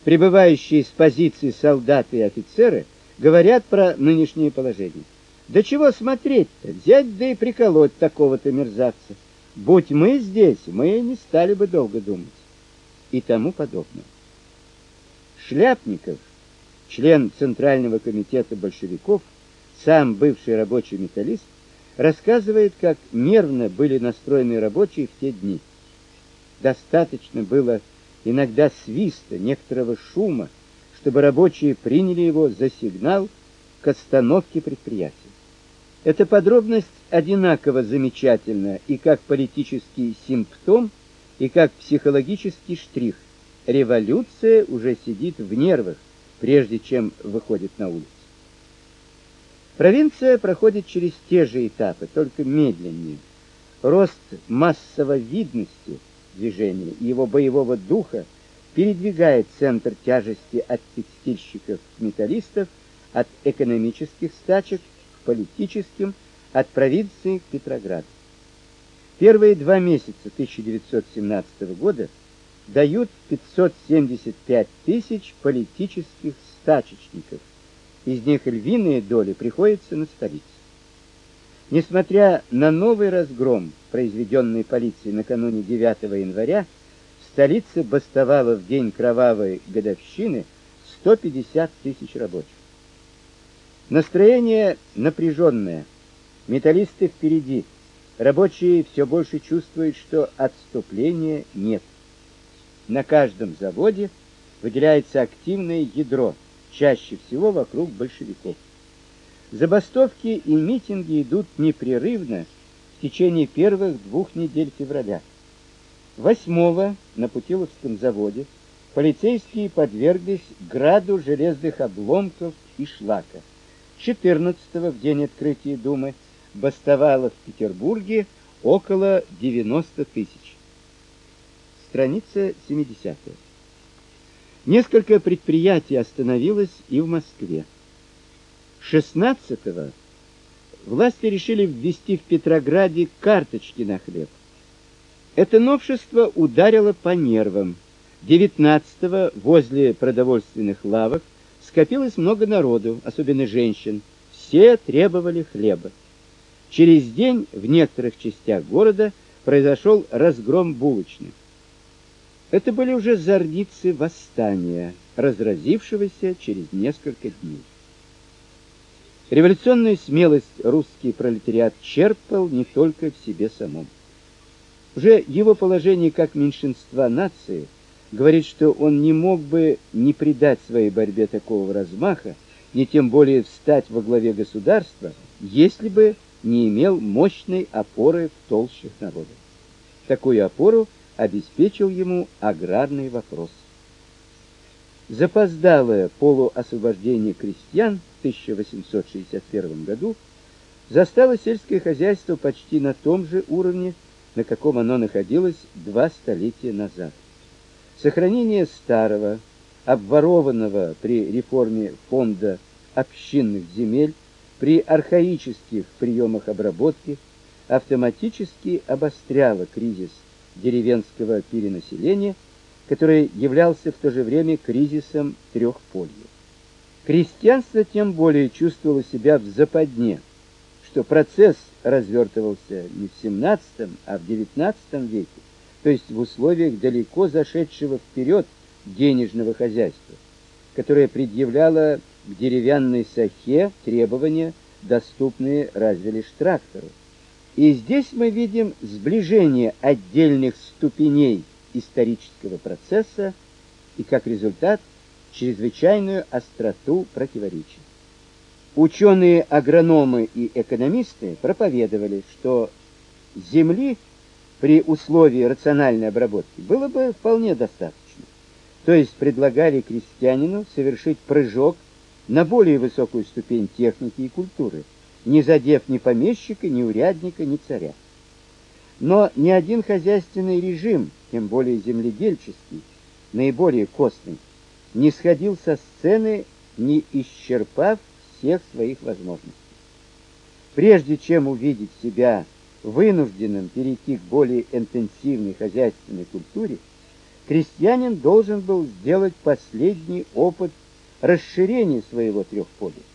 Прибывающие с позиций солдаты и офицеры говорят про нынешнее положение. Да чего смотреть-то, взять да и приколоть такого-то мерзавца. Будь мы здесь, мы не стали бы долго думать. И тому подобное. Шляпников, член Центрального комитета большевиков, сам бывший рабочий металлист, рассказывает, как нервно были настроены рабочие в те дни. Достаточно было иногда свиста, некоторого шума, чтобы рабочие приняли его за сигнал к остановке предприятия. Эта подробность одинаково замечательна и как политический симптом, и как психологический штрих. Революция уже сидит в нервах, прежде чем выходит на улицу. Провинция проходит через те же этапы, только медленнее. Рост массововидности движения и его боевого духа передвигает центр тяжести от текстильщиков-металлистов, от экономических стачек к политическим, от провинции к Петрограду. Первые 2 месяца 1917 года дают 575 тысяч политических стачечников. Из них львиная доля приходится на столицу. Несмотря на новый разгром, произведенный полицией накануне 9 января, в столице бастовало в день кровавой годовщины 150 тысяч рабочих. Настроение напряженное. Металлисты впереди. Рабочие все больше чувствуют, что отступления нет. На каждом заводе выделяется активное ядро, чаще всего вокруг большевиков. Забастовки и митинги идут непрерывно в течение первых 2 недель февраля. 8-го на Путиловском заводе полицейские подверглись граду железных обломков и шлака. 14-го, в день открытия Думы, бастовало в Петербурге около 90 тысяч. Страница 70. Несколько предприятий остановилось и в Москве. 16-го власти решили ввести в Петрограде карточки на хлеб. Это новшество ударило по нервам. 19-го возле продовольственных лавок скопилось много народу, особенно женщин. Все требовали хлеба. Через день в некоторых частях города произошел разгром булочных. Это были уже зорницы восстания, разразившегося через несколько дней. Революционную смелость русский пролетариат черпал не только в себе самом. Уже его положение как меньшинства нации говорит, что он не мог бы не придать своей борьбе такого размаха, не тем более встать во главе государства, если бы не имел мощной опоры в толщах народа. Такую опору обеспечил ему аграрный вопрос. Запоздалое полуосвобождение крестьян в 1861 году застало сельское хозяйство почти на том же уровне, на каком оно находилось 2 столетия назад. Сохранение старого, обворованного при реформе фонда общинных земель, при архаических приемах обработки, автоматически обостряло кризис деревенского перенаселения, который являлся в то же время кризисом трехполья. Крестьянство тем более чувствовало себя в западне, что процесс развертывался не в XVII, а в XIX веке, то есть в условиях далеко зашедшего вперед денежного хозяйства, которое предъявляло к деревянной сахе требования, доступные разве лишь трактору. И здесь мы видим сближение отдельных ступеней исторического процесса и, как результат, чрезвычайную остроту противоречий. Ученые-агрономы и экономисты проповедовали, что земли при условии рациональной обработки было бы вполне достаточно. То есть предлагали крестьянину совершить прыжок на более высокую ступень техники и культуры, не задев ни помещика, ни урядника, ни царя. Но ни один хозяйственный режим, тем более земледельческий, наиболее костный, не сходил со сцены, не исчерпав всех своих возможностей. Прежде чем увидеть себя вынужденным перейти к более интенсивной хозяйственной культуре, крестьянин должен был сделать последний опыт расширения своего трехполя.